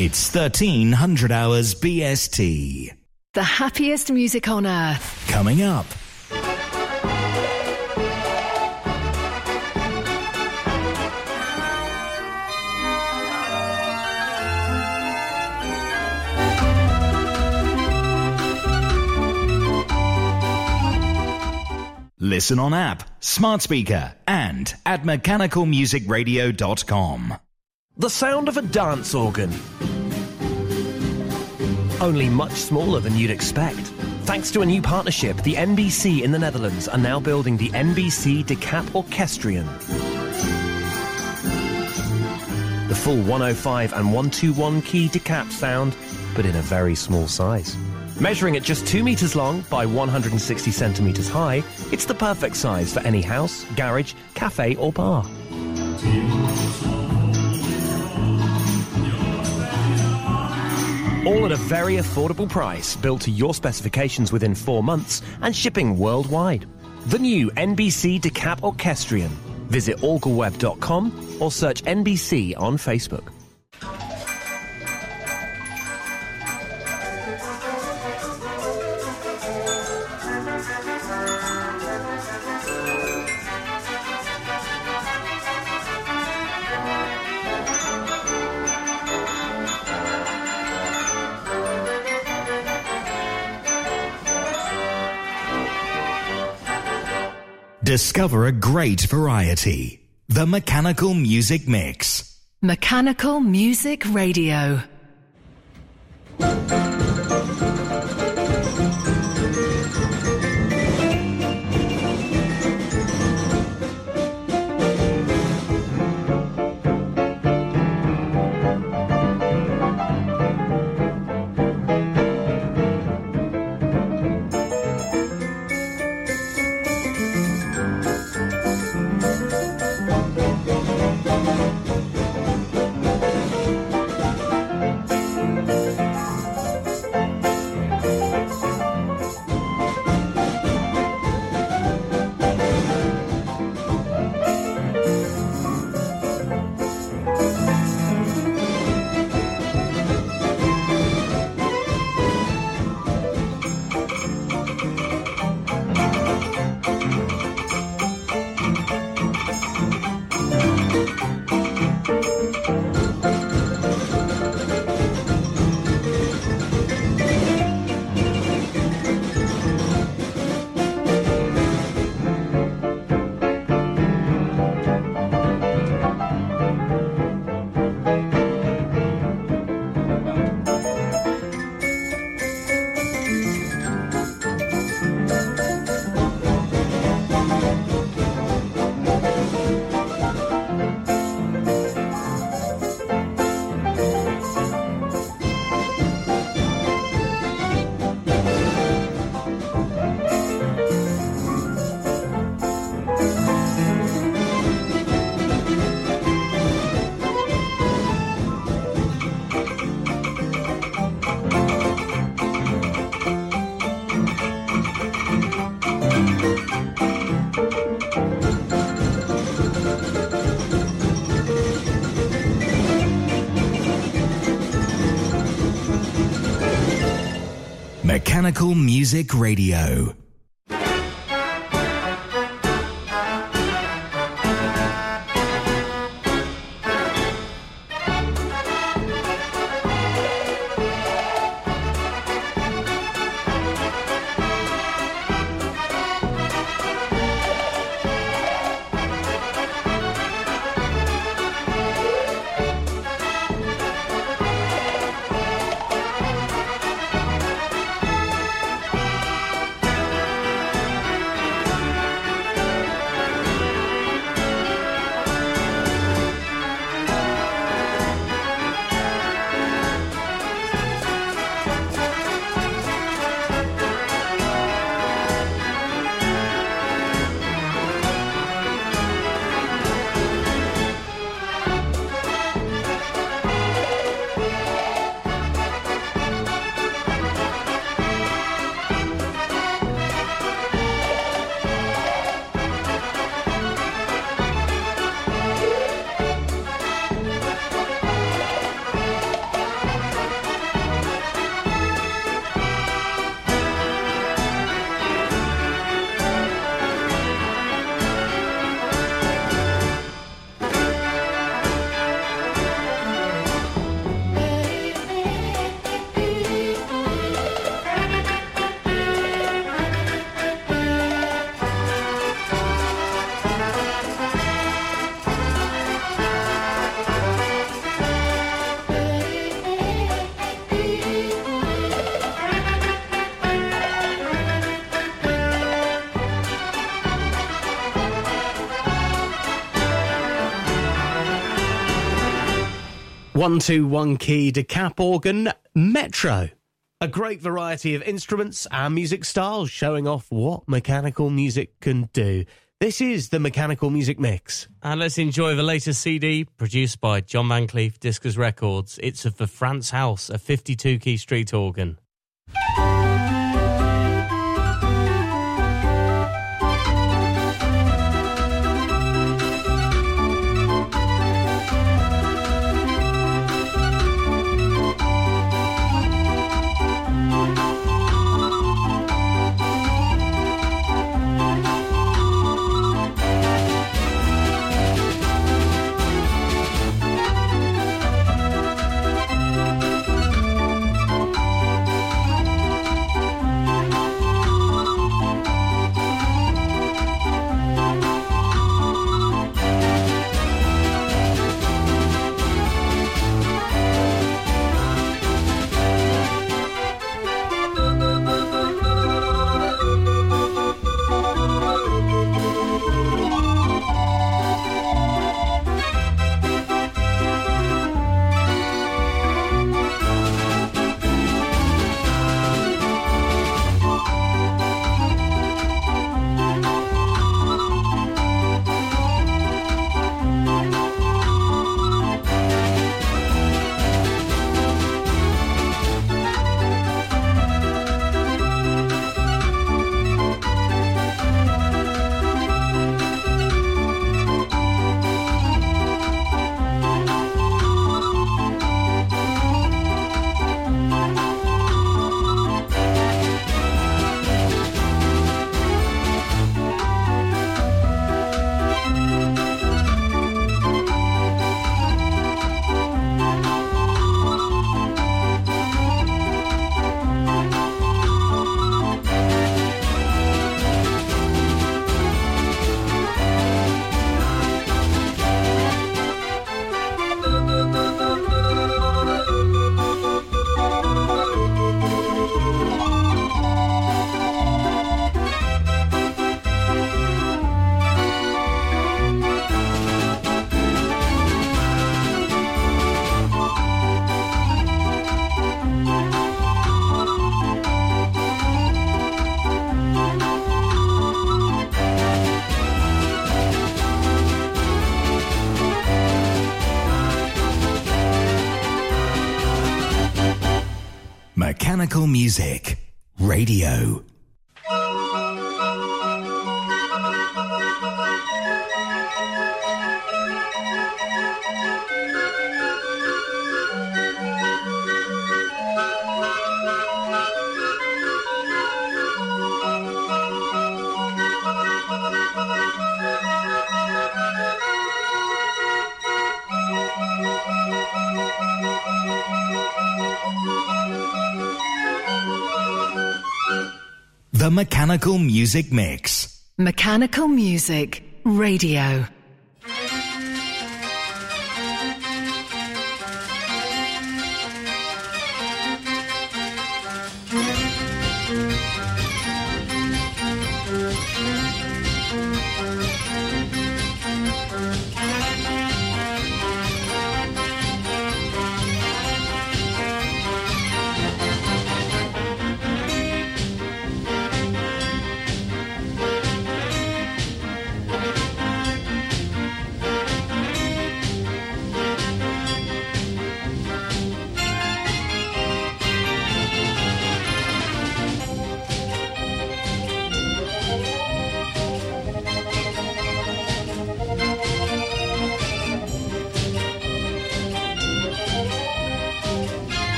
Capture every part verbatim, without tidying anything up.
It's thirteen hundred hours B S T. The happiest music on earth. Coming up. Listen on app, smart speaker, and at mechanical music radio dot com. The sound of a dance organ. Only much smaller than you'd expect. Thanks to a new partnership, the N B C in the Netherlands are now building the N B C Decap Orchestrion. The full one oh five and one twenty-one key Decap sound, but in a very small size. Measuring at just two metres long by one hundred sixty centimetres high, it's the perfect size for any house, garage, cafe or bar. All at a very affordable price, built to your specifications within four months and shipping worldwide. The new N B C Decap Orchestrion. Visit orgelweb dot com or search N B C on Facebook. Discover a great variety. The Mechanical Music Mix. Mechanical Music Radio. Mechanical Music Radio. one two one key decap organ, Metro. A great variety of instruments and music styles showing off what mechanical music can do. This is the Mechanical Music Mix. And let's enjoy the latest C D produced by John Van Cleef, Discus Records. It's of the Franz House, a fifty-two key street organ. Mechanical Music Radio. The Mechanical Music Mix. Mechanical Music Radio.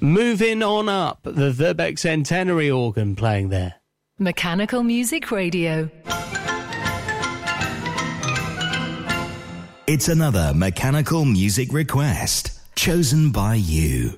Moving on up, the Verbeck Centenary organ playing there. Mechanical Music Radio. It's another mechanical music request chosen by you.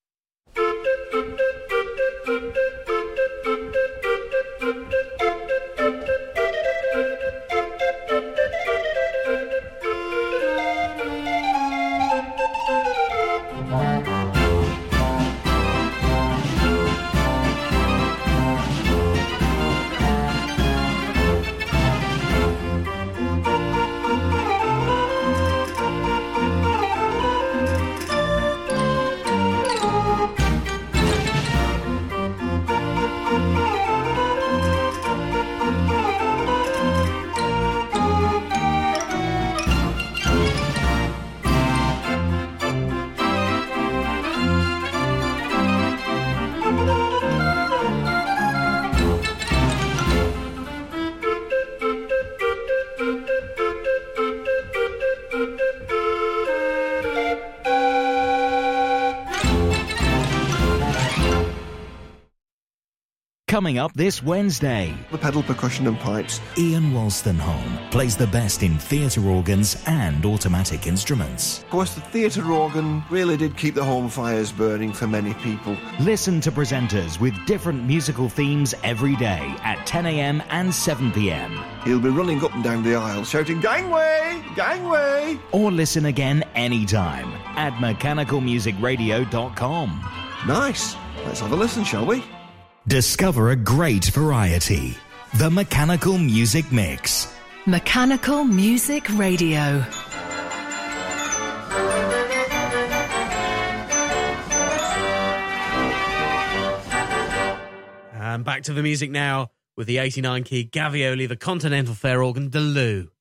Coming up this Wednesday, the pedal percussion and pipes. Ian Wolstenholme plays the best in theatre organs and automatic instruments. Of course, the theatre organ really did keep the home fires burning for many people. Listen to presenters with different musical themes every day at ten a.m. and seven p.m. He'll be running up and down the aisle shouting, "Gangway! Gangway!" Or listen again anytime at mechanical music radio dot com. Nice. Let's have a listen, shall we? Discover a great variety. The Mechanical Music Mix. Mechanical Music Radio. And back to the music now with the eighty-nine key Gavioli, the Continental Fair organ, the Lou.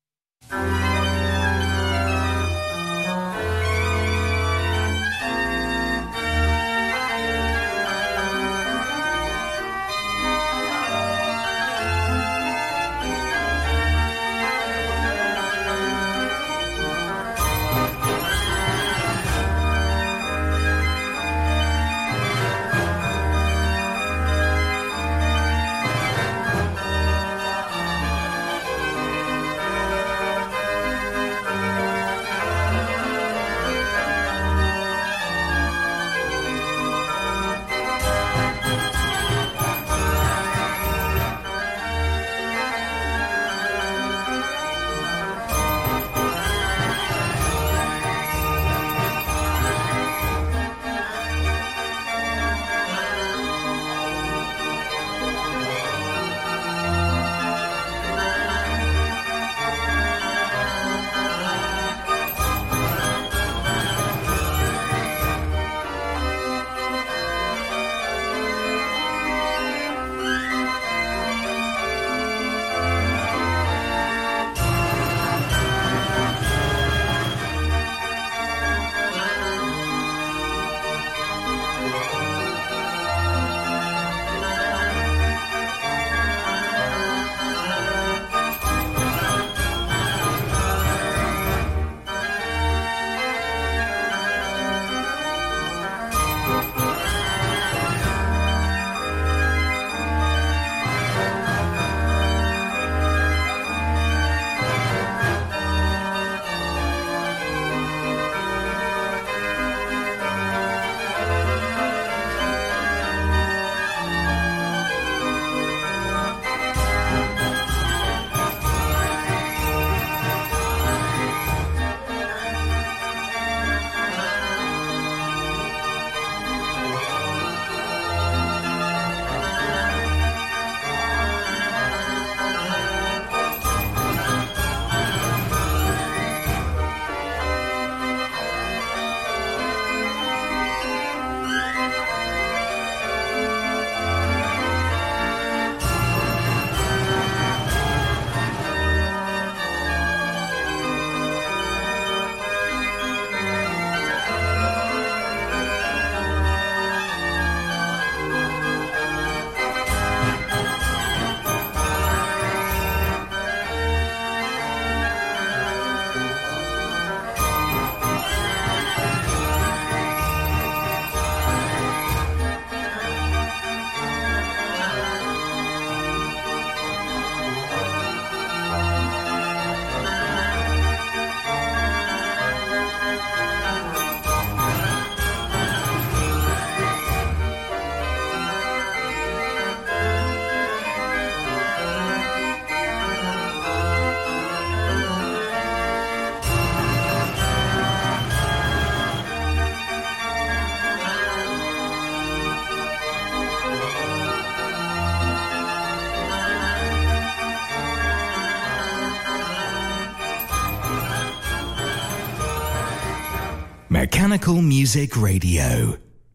Mechanical Music Radio.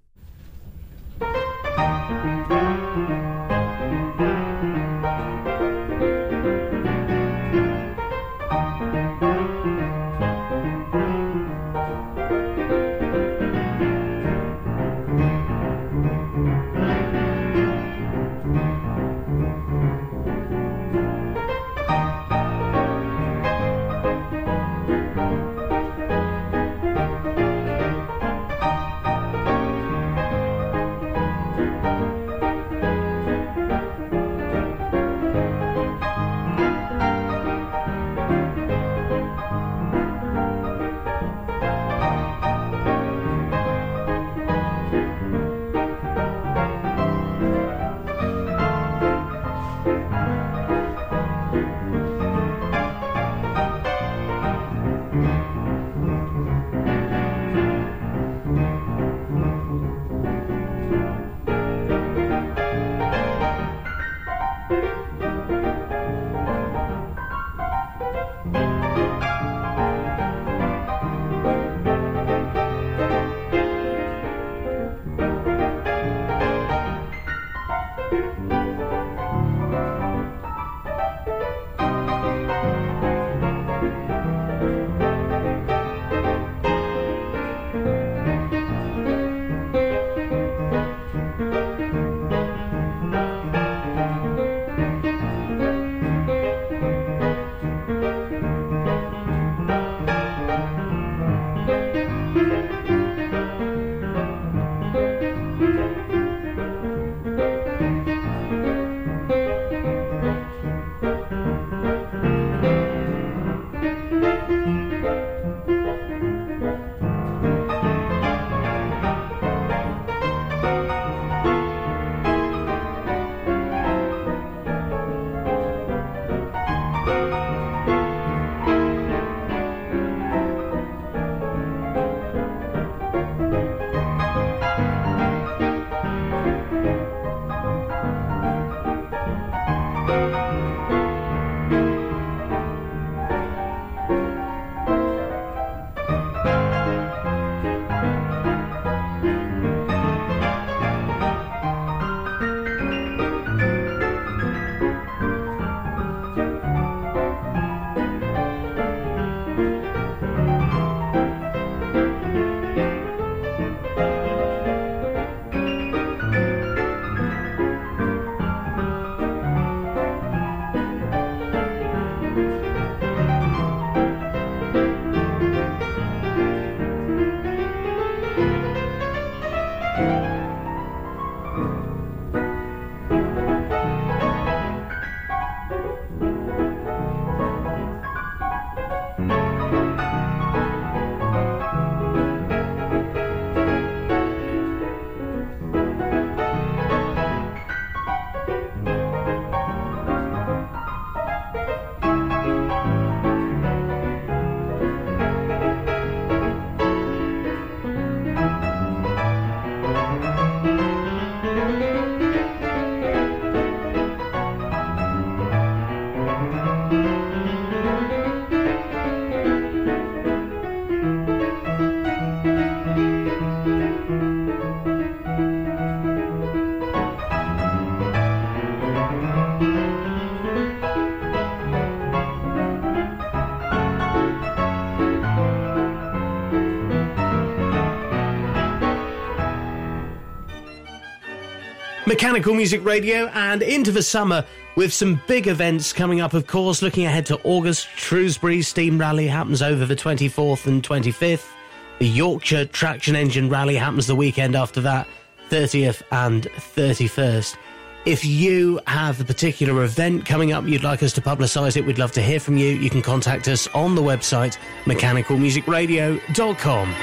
Mechanical Music Radio, and into the summer with some big events coming up, of course. Looking ahead to August, Shrewsbury Steam Rally happens over the twenty-fourth and twenty-fifth. The Yorkshire Traction Engine Rally happens the weekend after that, thirtieth and thirty-first. If you have a particular event coming up you'd like us to publicise it, we'd love to hear from you. You can contact us on the website mechanical music radio dot com.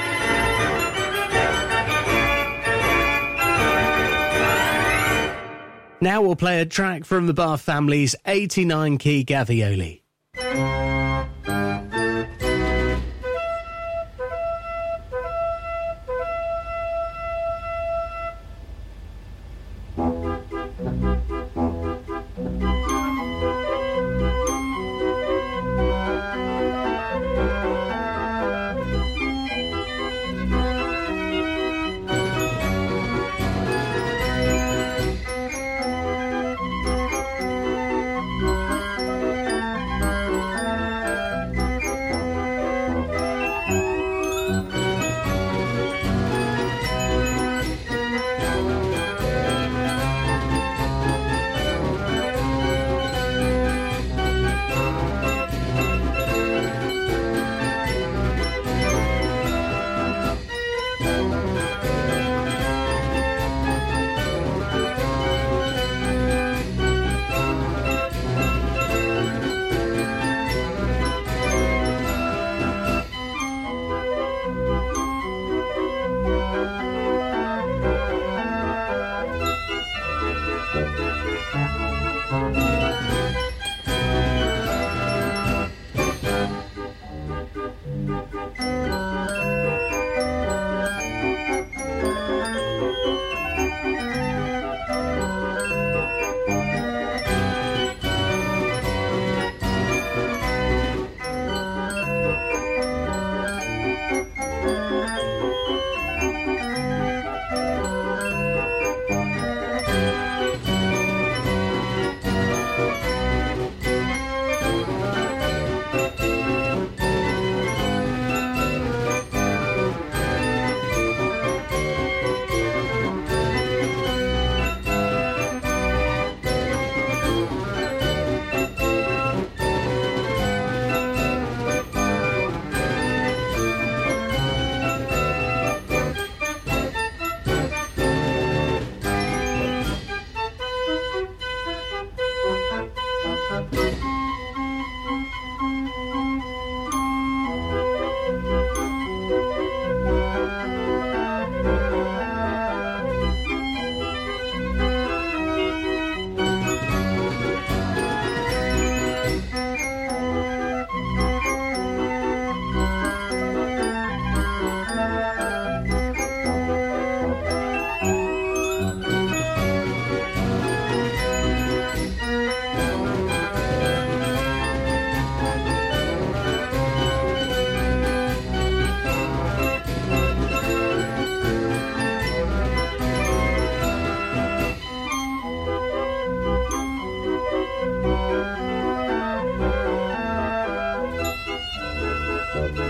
Now we'll play a track from the Bath family's eighty-nine key Gavioli.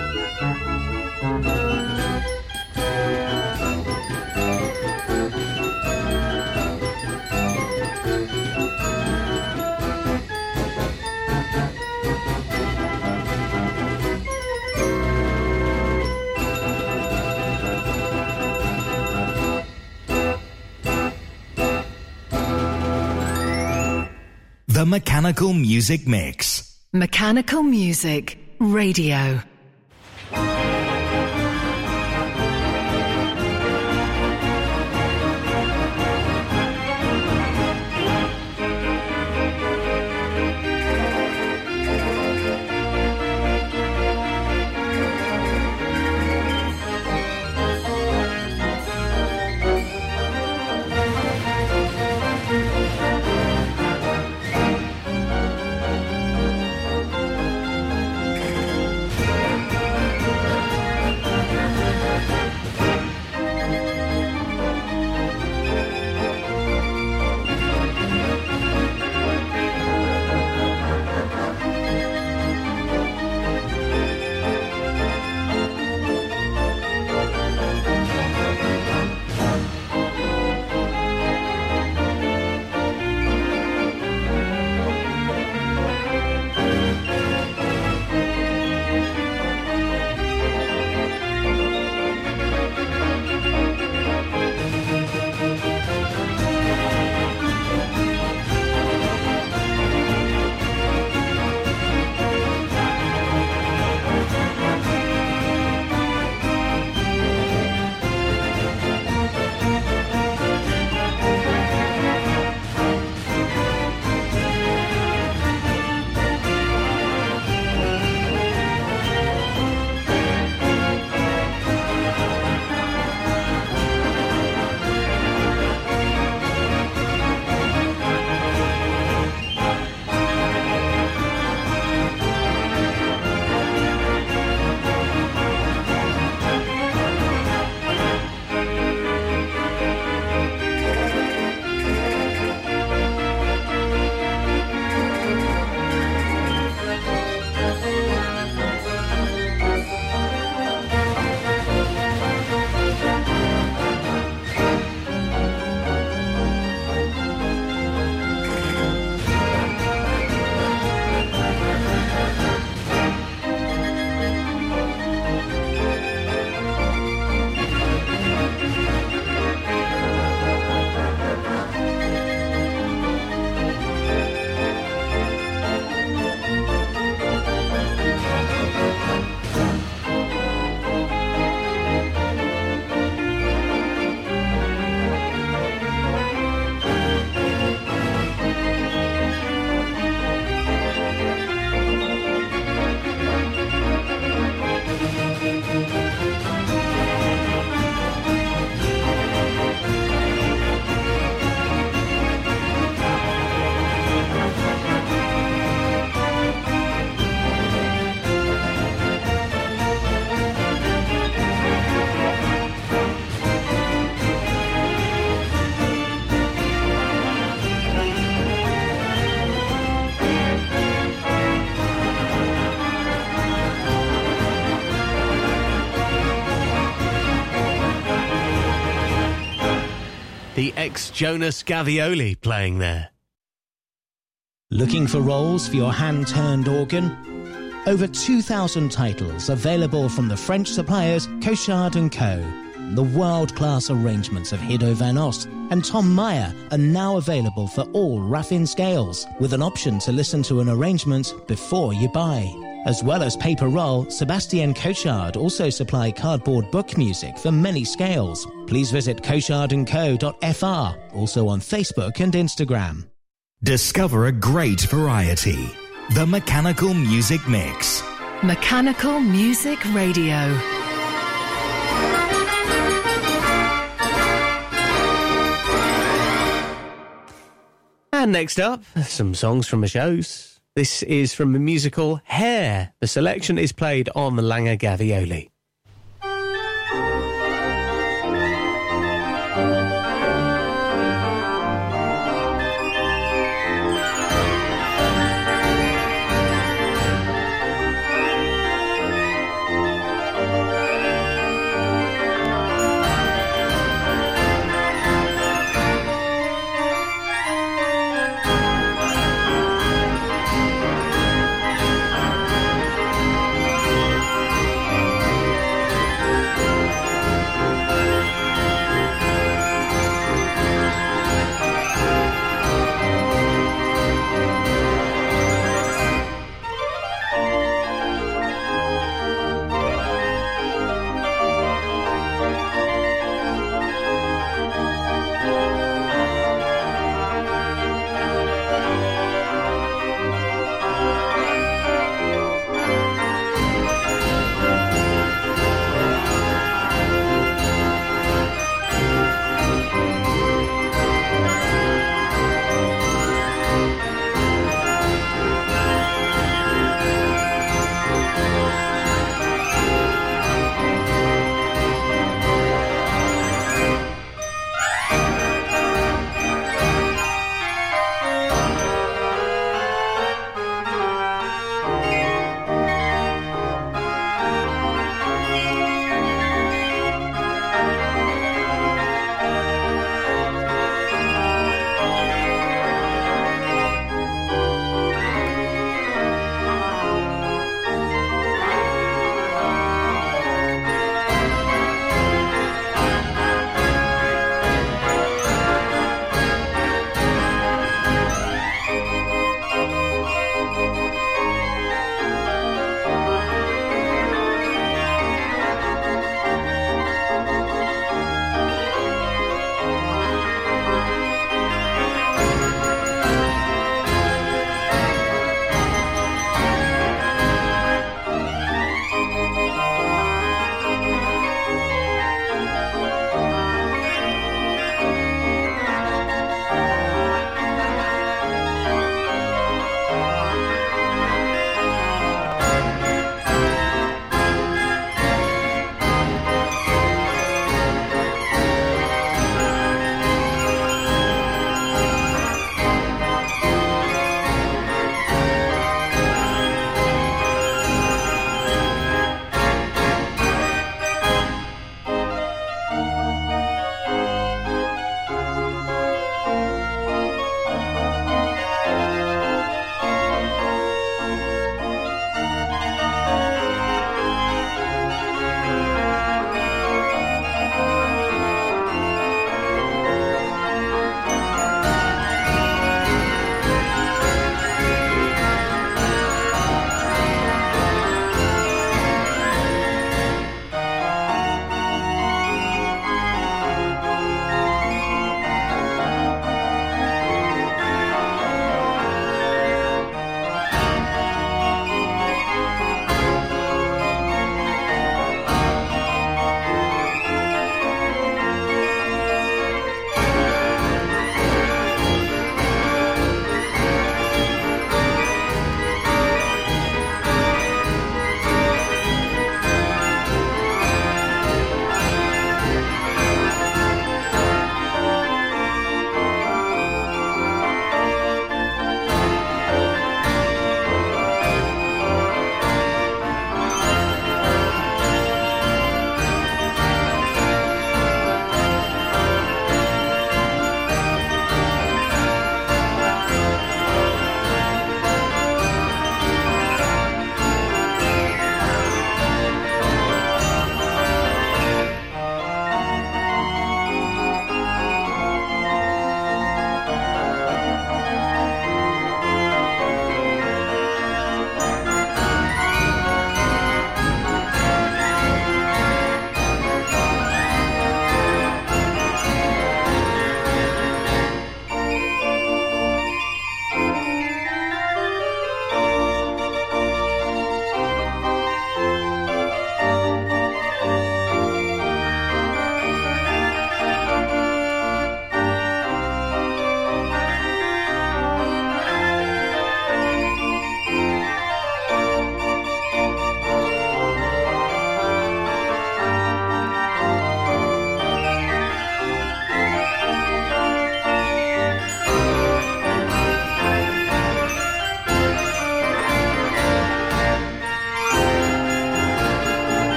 The Mechanical Music Mix. Mechanical Music Radio. The ex-Jonas Gavioli playing there. Looking for rolls for your hand-turned organ? Over two thousand titles available from the French suppliers Cochard and Co. The world-class arrangements of Hiddo van Ost and Tom Meyer are now available for all Raffin scales, with an option to listen to an arrangement before you buy. As well as paper roll, Sebastian Cochard also supply cardboard book music for many scales. Please visit cochard and co dot f r, also on Facebook and Instagram. Discover a great variety. The Mechanical Music Mix. Mechanical Music Radio. And next up, some songs from the shows. This is from the musical Hair. The selection is played on the Langer Gavioli.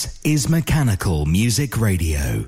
This is Mechanical Music Radio.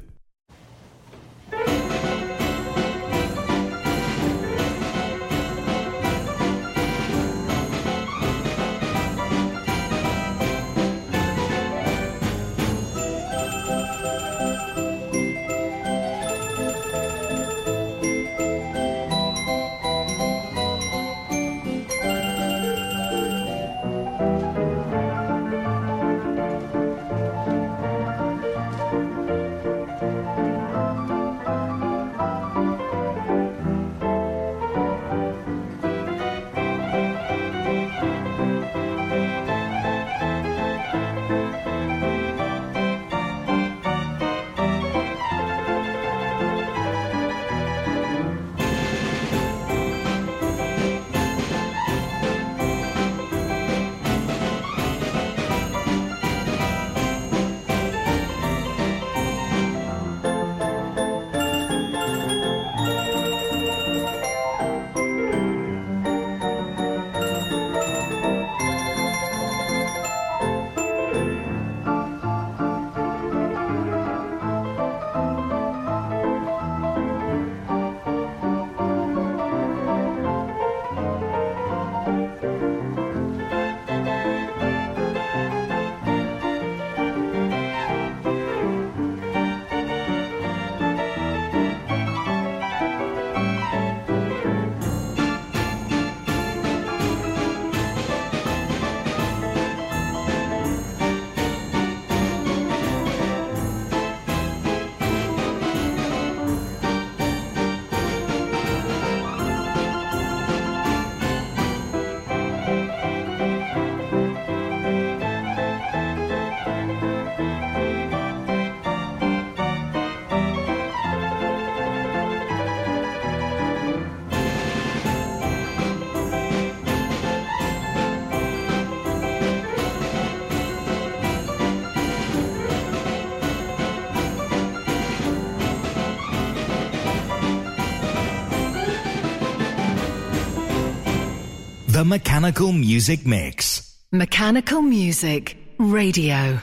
The Mechanical Music Mix. Mechanical Music Radio.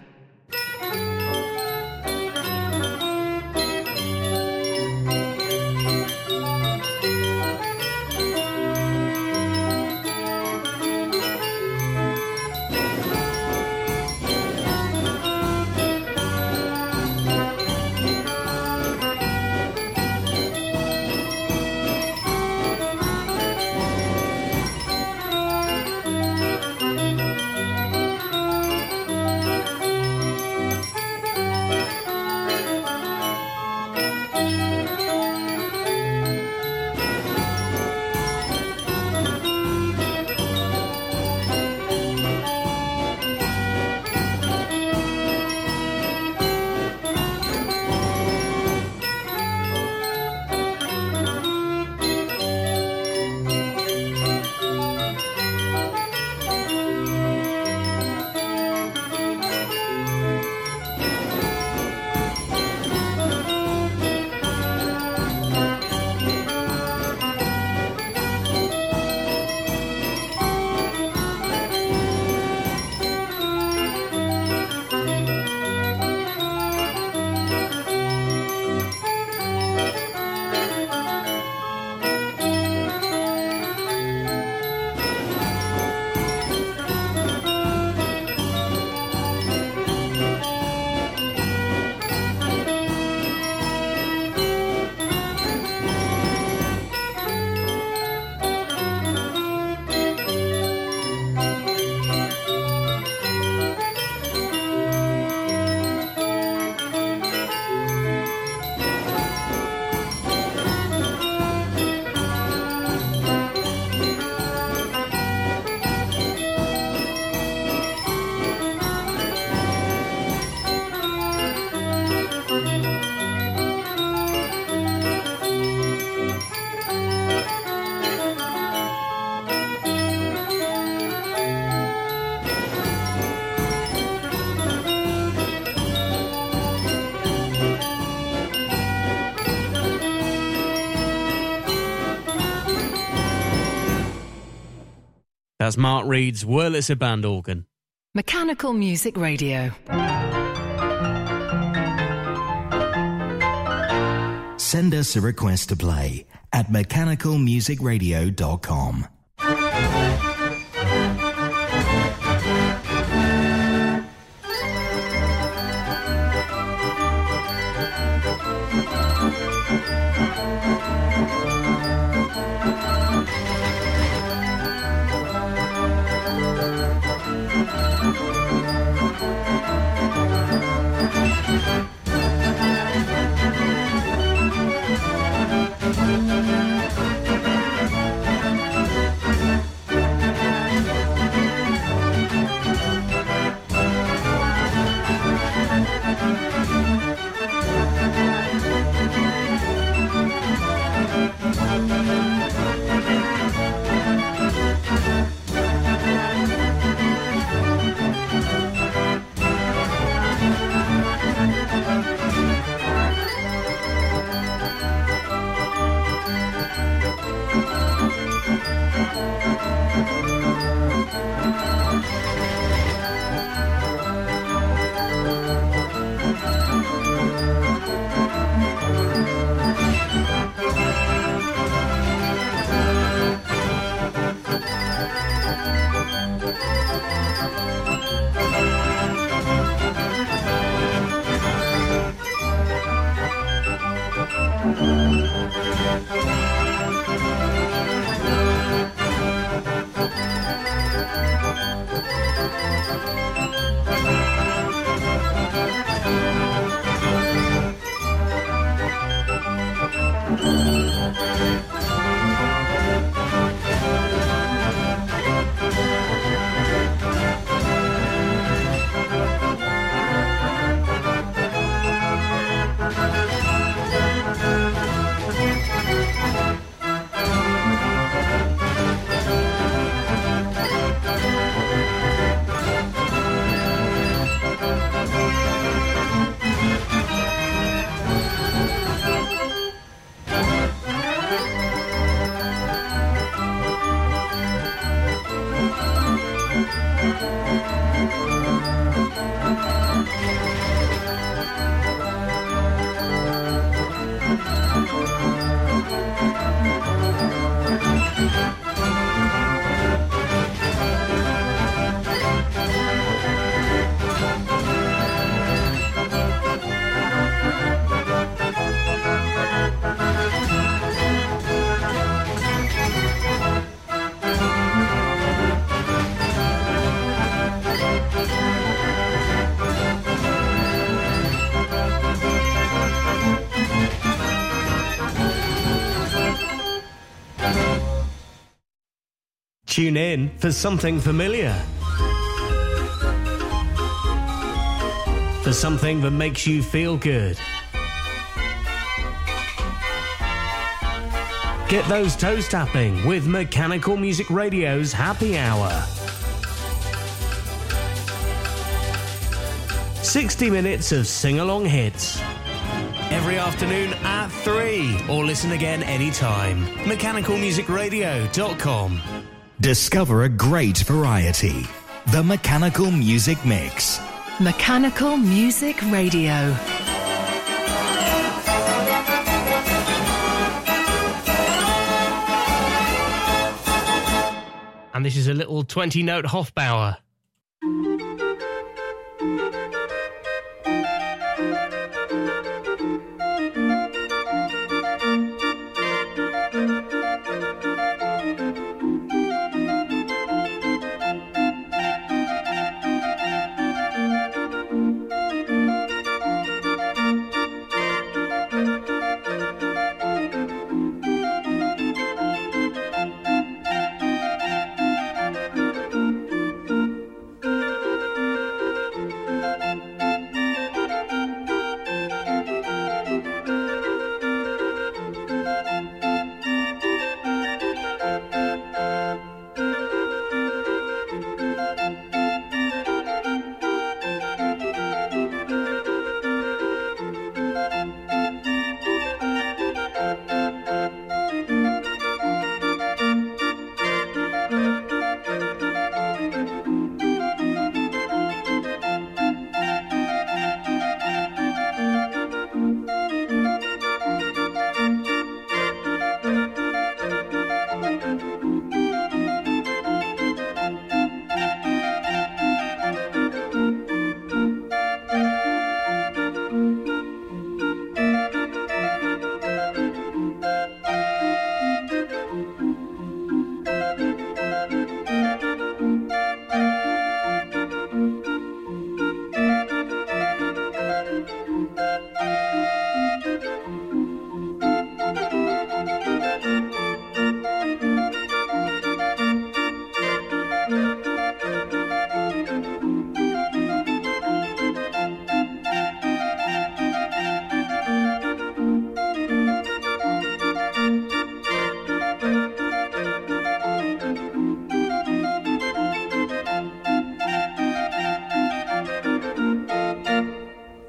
That's Mark Reed's Wurlitzer band organ. Mechanical Music Radio. send us a request to play at mechanical music radio dot com. Tune in for something familiar. For something that makes you feel good. Get those toes tapping with Mechanical Music Radio's Happy Hour. sixty minutes of sing-along hits. Every afternoon at three, or listen again anytime. mechanical music radio dot com. Discover a great variety. The Mechanical Music Mix. Mechanical Music Radio. And this is a little twenty-note Hofbauer.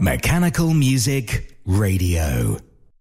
Mechanical Music Radio.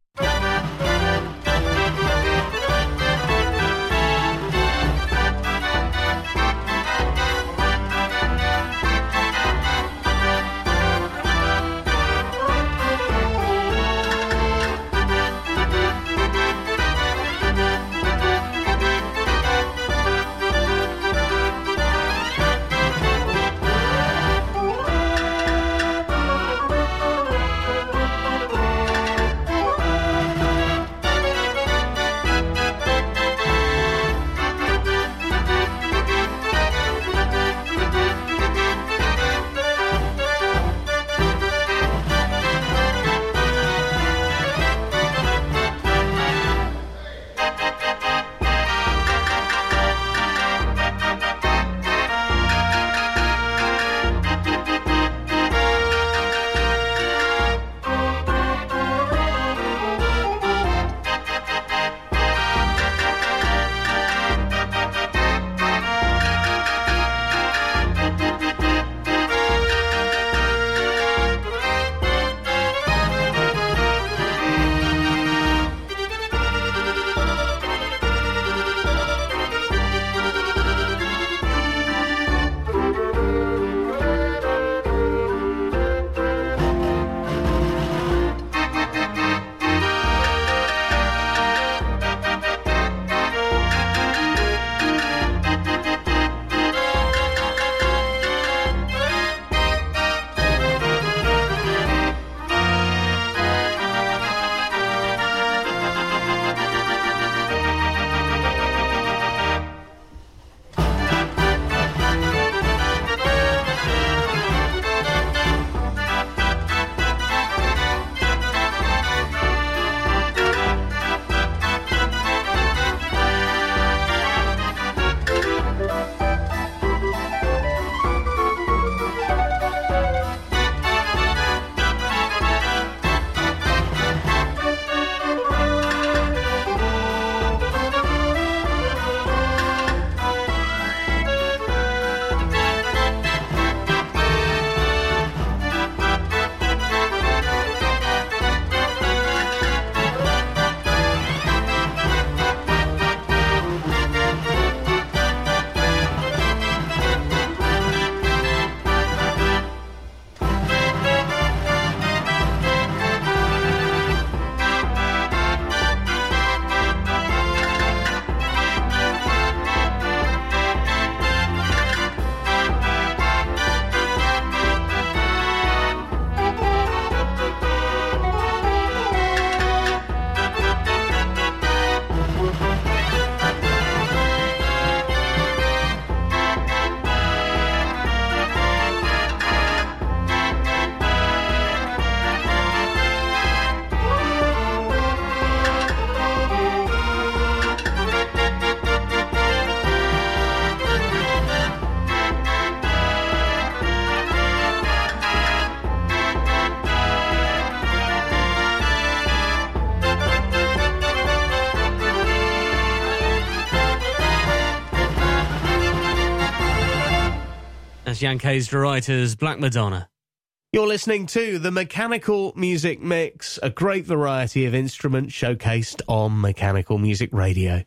Yankees De Writer's Black Madonna. You're listening to the Mechanical Music Mix, a great variety of instruments showcased on Mechanical Music Radio.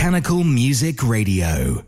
Mechanical Music Radio.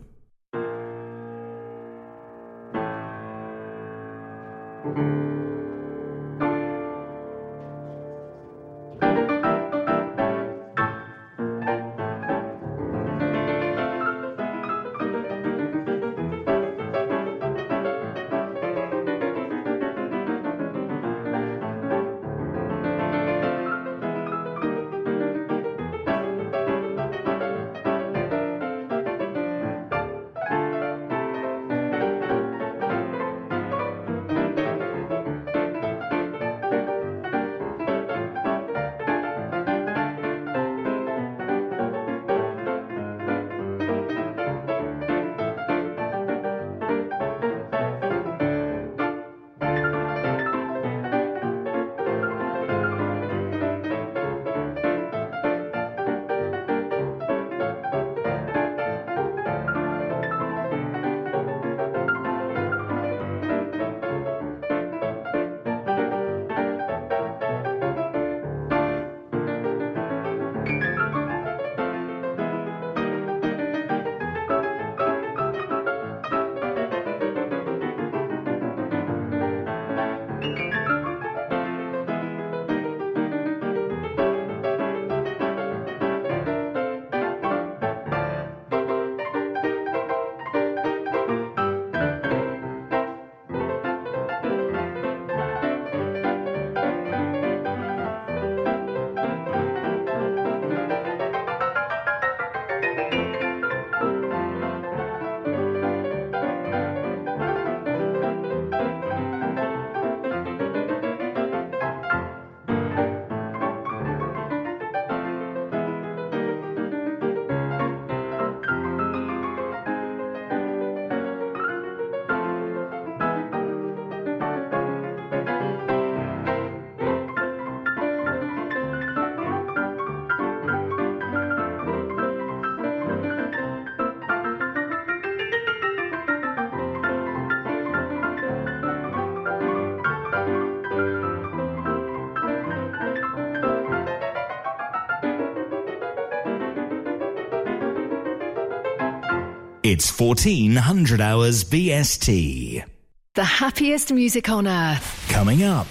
It's fourteen hundred hours B S T. The happiest music on earth. Coming up.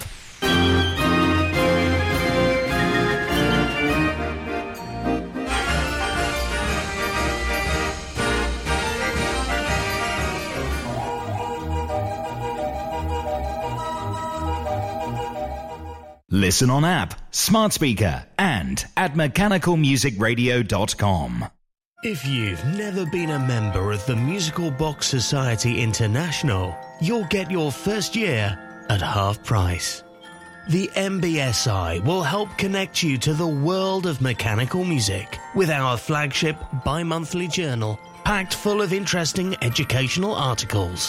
Listen on app, smart speaker, and at mechanical music radio dot com. If you've never been a member of the Musical Box Society International, you'll get your first year at half price. The M B S I will help connect you to the world of mechanical music with our flagship bi-monthly journal packed full of interesting educational articles.